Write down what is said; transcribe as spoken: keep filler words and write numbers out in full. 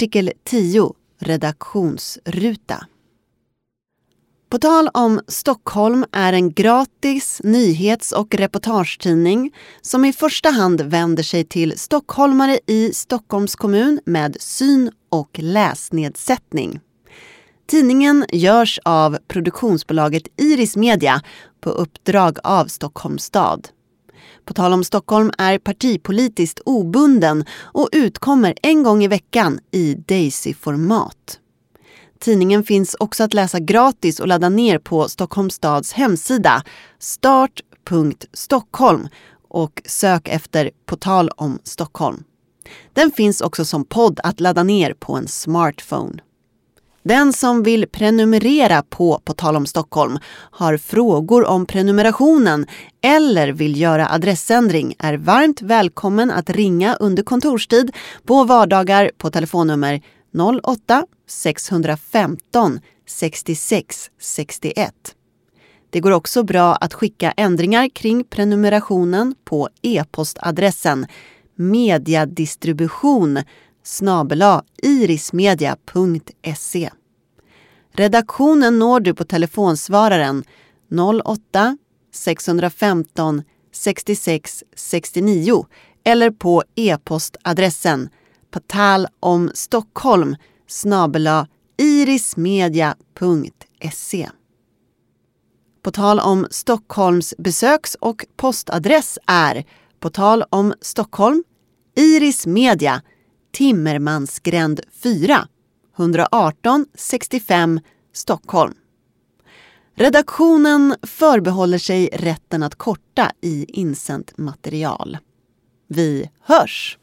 Artikel tio, redaktionsruta. På tal om Stockholm är en gratis nyhets- och reportagetidning som i första hand vänder sig till stockholmare i Stockholms kommun med syn- och läsnedsättning. Tidningen görs av produktionsbolaget Iris Media på uppdrag av Stockholms stad. På tal om Stockholm är partipolitiskt obunden och utkommer en gång i veckan i Daisy-format. Tidningen finns också att läsa gratis och ladda ner på Stockholms stads hemsida start punkt stockholm och sök efter På tal om Stockholm. Den finns också som podd att ladda ner på en smartphone. Den som vill prenumerera på På tal om Stockholm, har frågor om prenumerationen eller vill göra adressändring är varmt välkommen att ringa under kontorstid på vardagar på telefonnummer noll åtta sex femton sextiosex sextioett. Det går också bra att skicka ändringar kring prenumerationen på e-postadressen mediadistribution snabel-a irismedia punkt se. Redaktionen når du på telefonsvararen noll åtta sex femton sextiosex sextionio eller på e-postadressen patalomstockholm snabel-a irismedia punkt se. På tal om Stockholms besöks- och postadress är På tal om Stockholm, Iris Media, Timmermansgränd fyra, ett arton sextiofem Stockholm. Redaktionen förbehåller sig rätten att korta i insänt material. Vi hörs!